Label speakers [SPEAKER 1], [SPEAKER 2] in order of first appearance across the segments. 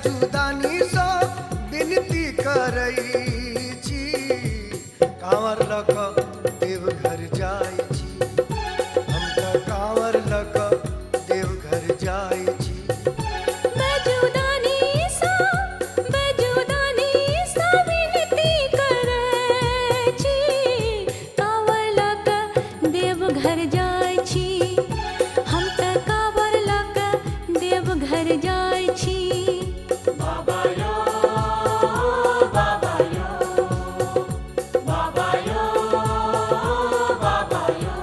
[SPEAKER 1] बैजुदानी सो विनती करई छी, कांवर लक देवघर जाय छी, हम त कांवर लक देवघर जाय छी।
[SPEAKER 2] बैजुदानी सा विनती करै छी, कांवर लक देवघर जाय छी, हम त कांवर लक देवघर जाय छी।
[SPEAKER 3] बाबा यो, बाबा यो, बाबा यो, बाबा यो।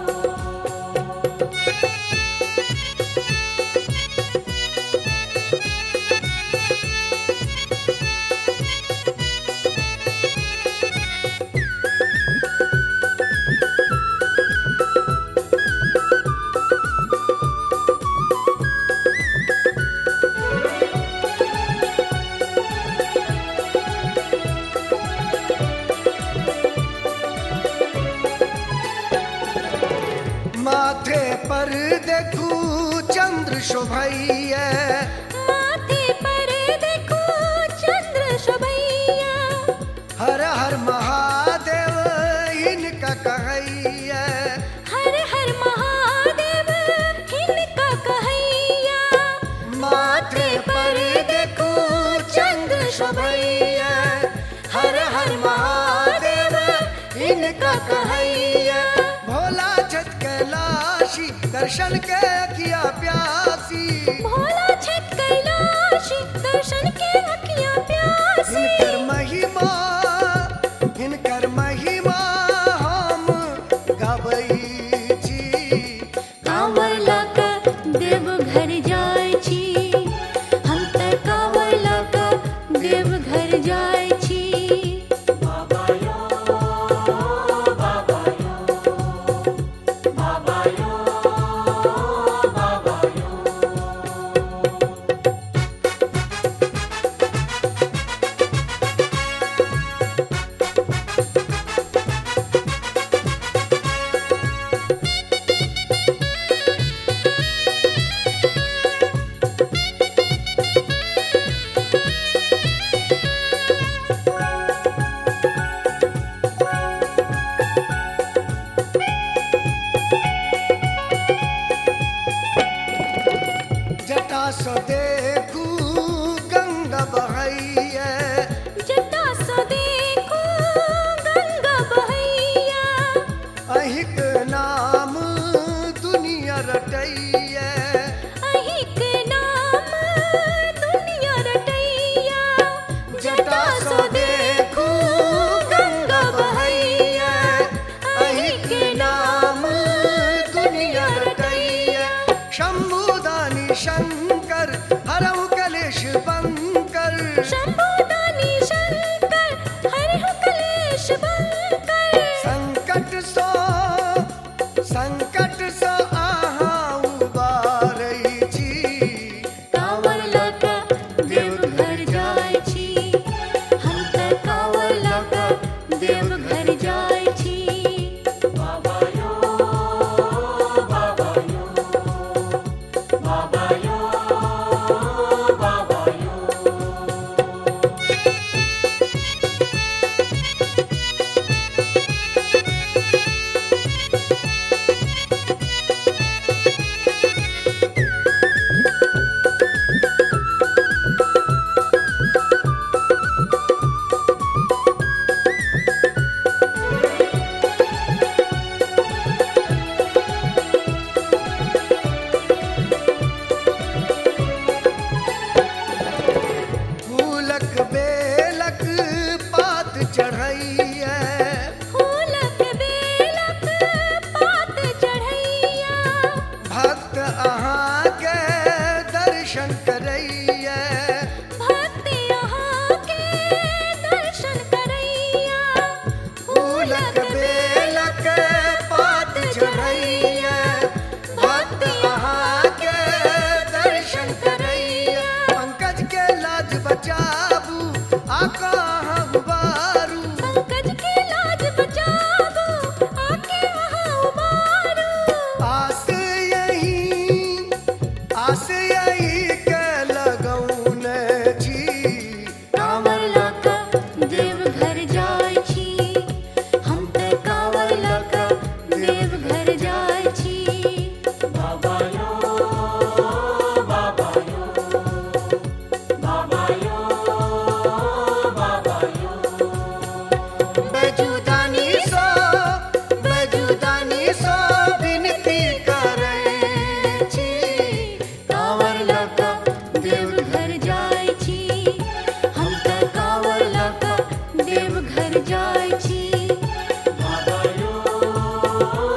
[SPEAKER 1] माथे पर देखू चंद्र शोभैया,
[SPEAKER 2] माथे पर देखो चंद्र शोभैया,
[SPEAKER 1] हर हर महादेव इनका कहैया,
[SPEAKER 2] हर हर महादेव इनका कहैया।
[SPEAKER 1] माथे पर देखू चंद्र शोभैया, हर हर महादेव इनका कहैया। भोला छत कैलाशी दर्शन के किया प्यासी,
[SPEAKER 2] भोला छत कैलाशी दर्शन के अखियाँ प्यासी।
[SPEAKER 1] हिनकर महिमा हम गबै छी,
[SPEAKER 2] कांवर लक देवघर जाय छी, हम त कांवर लक देवघर जाय छी।
[SPEAKER 3] बाबा यो, बाबा यो, बाबा यो, बाबा यो।
[SPEAKER 1] जटा सो देखू गंगा बहैया,
[SPEAKER 2] जटा सा देखो गंगा बहैया,
[SPEAKER 1] अहिक नाम दुनिया रटैया,
[SPEAKER 2] अहिक नाम दुनिया रटैया।
[SPEAKER 1] जटा सो देखू गंगा बहैया, अहिक नाम दुनिया रटैया। शंभुदानी शंकर हरहु कलेश बंकर,
[SPEAKER 2] शंभुदानी शंकर हरहु कलेश बंकर।
[SPEAKER 1] संकट सो आहाँ उबारै छी,
[SPEAKER 2] कांवर लक देवघर जाय छी, हम त कांवर लक देवघर जाय छी।
[SPEAKER 3] बाबा यो, बाबा यो, बाबा यो, बाबा यो।
[SPEAKER 1] फूलक बेलक पात चढ़ैया,
[SPEAKER 2] फूलक बेलक पात चढ़ैया,
[SPEAKER 1] भक्त अहाँ के दर्शन करैया,
[SPEAKER 2] भक्त यहाँ के दर्शन करैया।
[SPEAKER 1] फूलक बेलक पात चढ़ैया, भक्त अहाँ के दर्शन करैया। पंकज के लाज बचाबू आका अहाँ उबारू,
[SPEAKER 2] पंकज के लाज बचाबो आके वहाँ उबारो।
[SPEAKER 1] आस यही के लगौने छी,
[SPEAKER 3] ओ